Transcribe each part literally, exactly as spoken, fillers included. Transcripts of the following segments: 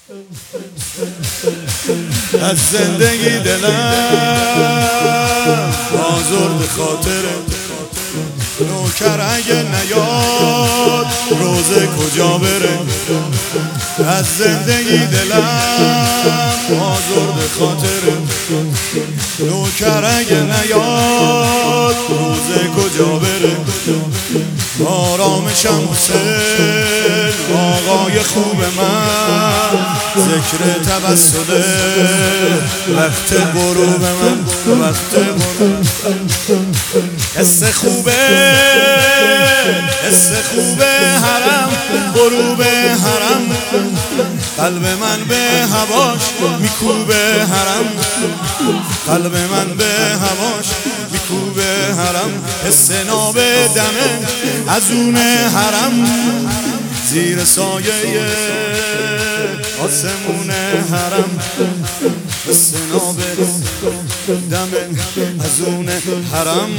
از زندگی دلم آزرد خاطره، نوکر اگه نیاد روزه کجا بره. از زندگی دلم آزرد خاطره، نوکر اگه نیاد روزه کجا بره. آرامشم حسین آقای خوب من، ذکر توسله وقت غروب من، وقت غروب. حس خوبه حس خوبه حرم، غروب حرم، قلب من به هواش میکوبه حرم، قلب من به هواش میکوبه حرم. حس ناب دمه از اون حرم، زیر سایه آسمون حرم. حس ناب دمه از اون حرم،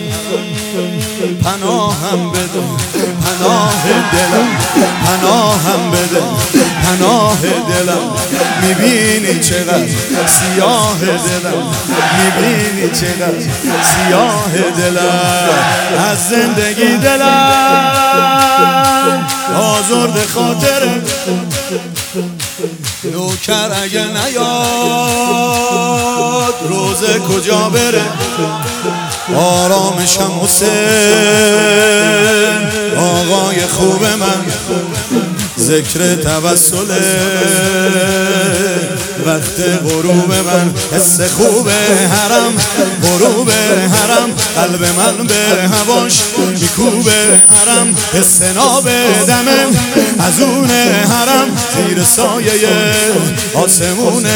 پناهم بده پناه دلم، پناهم بده پناه دلم. میبینی چقدر سیاه دلم، میبینی چقدر سیاه دلم. از زندگی دلم آزرد خاطره، نوکر اگه نیاد روزه کجا بره. آرامشم حسین آقای خوب من، ذکر توسله وقت غروب من. حس خوب حرم غروب حرم، قلب من به هواش میکوبه حرم. حس ناب دمه از اون حرم، زیر سایه آسمون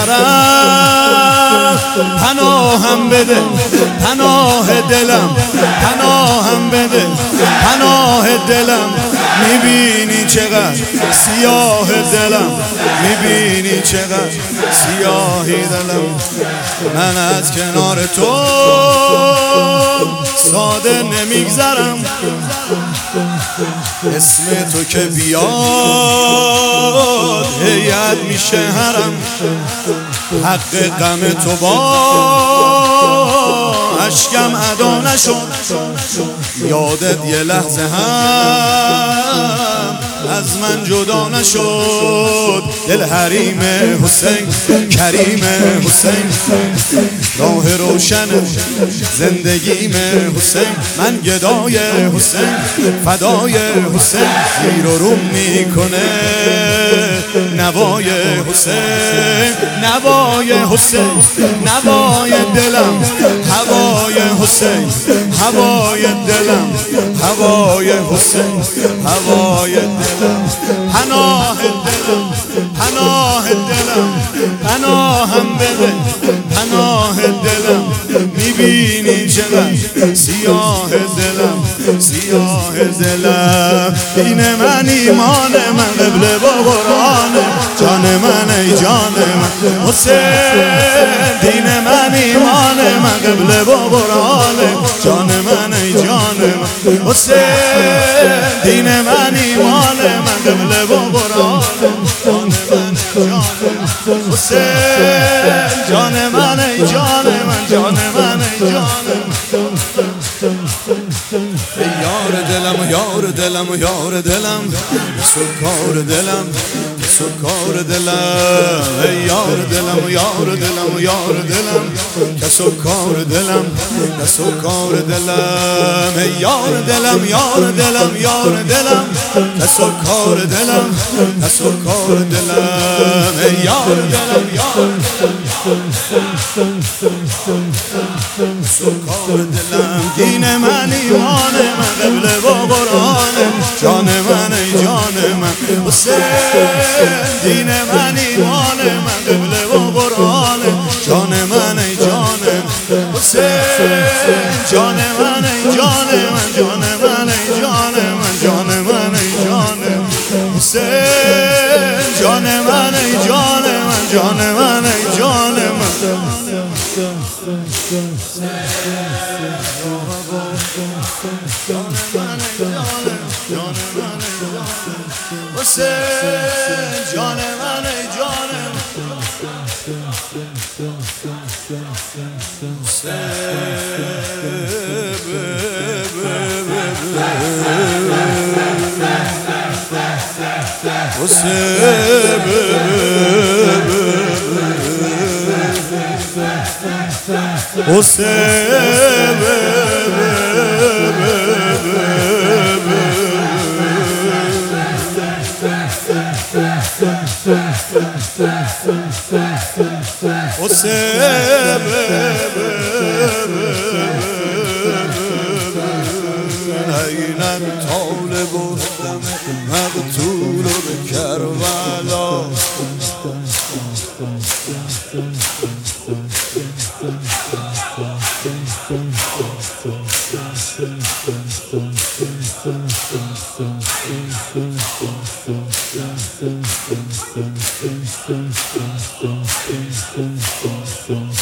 حرم. پناهم بده پناه دلم، پناهم بده پناه دلم. میبینی چقدر سیاه دلم، میبینی چقدر سیاهی دلم. من از کنار تو ساده نمیگذرم، اسم تو که بیاد هیئت میشه حرم. حق غم تو با اشکم ادا نشد، یادت یه لحظه هم از من جدا نشد. دل حریم حسین کریم حسین، راه روشن زندگیم حسین. من گدای حسین فدای حسین، زیر و روم میکنه نوای حسین، نوای حسین، نوای دلم، هوای حسین، هوای دلم، هوای حسین، هوای دلم. پناه دلم پناه دلم، پناهم بده پناه دلم. میبینی چقدر سیاه دلم، سیاه دلم. دین من ایمان من قبل با قرآن، جان من ای جان من حسین. دین من ایمان من قبل با قرآن، جان من ای جان من حسین. دین من ایمان من قبل با قرآن، جان من ای جان من حسین. جان من ای جان من، جان من ای جان من. یار دلم یار دلم یار دلم، سکار دلم سکار دلم. یار دلم یار دلم یار دلم، سکار دلم سکار دلم. یار دلم یار دلم یار دلم، سکار دلم سکار دلم. یار دلم یار سکار دلم. دین من ایمان من قبل با قرآن، جان من ای جان من حسین. دین من ایمان من قبل با قرآن، جان من ای جان من حسین. جان من ای جان من، جان من ای جان من، جان من ای جان من حسین. جان من ای جان من، جان من ای جان من. حسین جان من ای اینم طالب و مقتول و به کربلا Thank you.